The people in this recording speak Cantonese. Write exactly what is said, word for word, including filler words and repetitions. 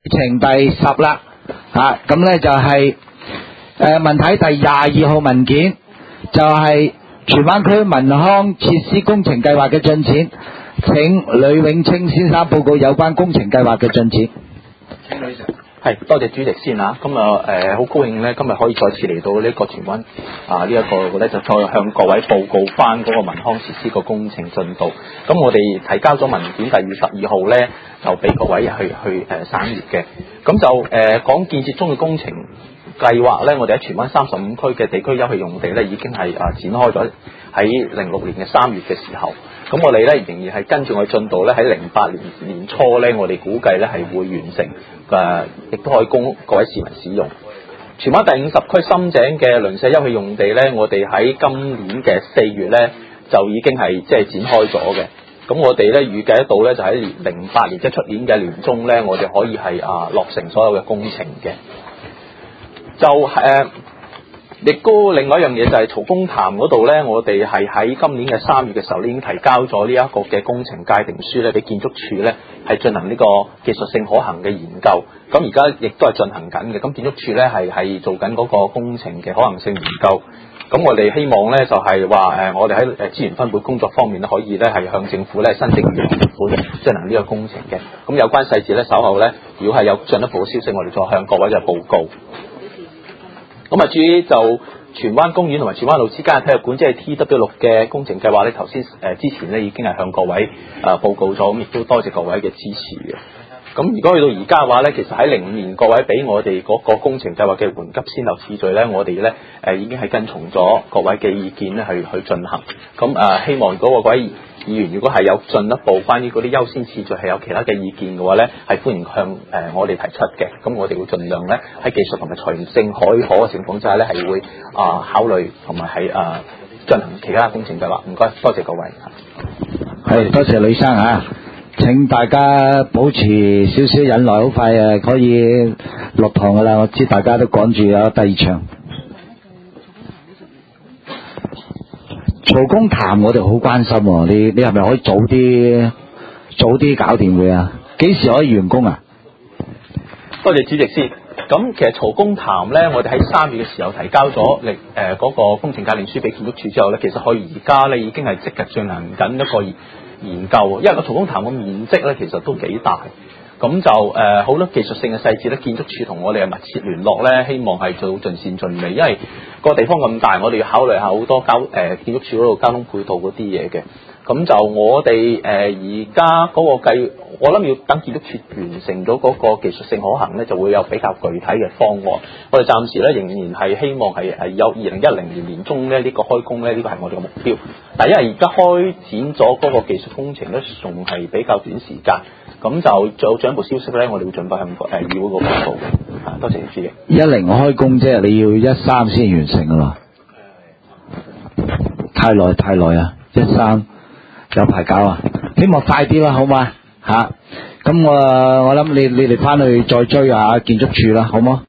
程第十啦，啊，咁呢就係誒問題第廿二號文件，就係荃灣區民康設施工程計劃嘅進展，請呂永清先生報告有關工程計劃嘅進展。請呂 Sir。 係，多謝主席先啊！咁啊誒，好高興咧，今日可以再次嚟到呢個荃灣啊呢一個咧，就再向各位報告翻嗰個民康設施個工程進度。咁我哋提交咗文件第二十二號咧，就俾各位去去誒省閱嘅。咁就誒、呃、講建設中嘅工程計劃咧，我哋喺荃灣三十五區嘅地區休憩用地咧，已經係啊展開咗喺零六年嘅三月嘅時候。咁我哋咧仍然係跟住我哋進度咧，喺零八年年初咧，我哋估計咧係會完成，誒亦都可以供各位市民使用。荃灣第五十區深井嘅鄰舍休憩用地咧，我哋喺今年嘅四月咧就已經係即係展開咗嘅。咁我哋咧預計得到咧，就喺零八年即係出年嘅年中咧，我哋可以係啊落成所有嘅工程嘅。就誒。亦都另外一樣嘢就係曹公潭嗰度咧，我哋係喺今年嘅三月嘅時候已經提交咗呢一個嘅工程界定書咧，俾建築署咧係進行呢個技術性可行嘅研究。咁而家亦都係進行緊嘅。咁建築署咧係係做緊嗰個工程嘅可行性研究。咁我哋希望咧就係話誒，我哋喺誒資源分配工作方面咧，可以咧係向政府咧申請預撥款進行呢個工程嘅。咁有關細節咧，稍後咧如果係有進一步嘅消息，我哋再向各位嘅報告。咁啊，至於就荃灣公園同埋荃灣路之間嘅體育館，即係 T W 六嘅工程計劃咧，頭先誒之前咧已經係向各位誒、呃、報告咗，咁亦都多謝各位嘅支持嘅。咁如果去到而家嘅話咧，其實喺零五年各位俾我哋嗰個工程計劃嘅緩急先後次序咧，我哋咧誒已經係跟從咗各位嘅意見咧去去進行。咁誒、呃、希望嗰個各位議員如果係有進一步關於嗰啲優先次序係有其他嘅意見嘅話咧，係歡迎向誒、呃、我哋提出嘅。咁我哋會盡量咧喺技術同埋財政許可嘅情況之下咧，係會啊、呃、考慮同埋係啊進行其他工程計劃。唔該，多謝各位。 係，多謝呂生啊！請大家保持少少忍耐，好快誒可以落堂噶啦。我知大家都趕住有第二場。曹公潭我哋好關心喎，你你係咪可以早啲早啲搞掂佢啊？幾時可以完工啊？ 多謝主席先。咁其實曹公潭咧，我哋喺三月嘅時候提交咗力誒嗰個工程界定書俾建築署之後咧，其實佢而家咧已經係積極進行緊一個研究，因為個曹公潭嘅面積咧其實都幾大，咁就誒好多技術性嘅細節咧，建築署同我哋係密切聯絡咧，希望係做到盡善盡美，因為個地方咁大，我哋要考慮下好多交誒、呃、建築署嗰度交通配套嗰啲嘢嘅。咁就我哋誒而家嗰個計，我諗要等建築署完成咗嗰個技術性可行咧，就會有比較具體嘅方案。我哋暫時咧仍然係希望係係有二零一零年年中咧呢、呢個開工咧，呢、呢個係我哋嘅目標。但係因為而家開展咗嗰個技術工程咧，仲係比較短時間，咁就再有進一步消息咧，我哋會盡快向誒議會個報告嘅。啊，多謝主席。 一零開工啫，你要一三先完成噶嘛？太耐太耐啊！一三。有排搞啊！希望快啲啦，好嘛吓？咁我我諗你你哋翻去再追下建築署啦，好嗎？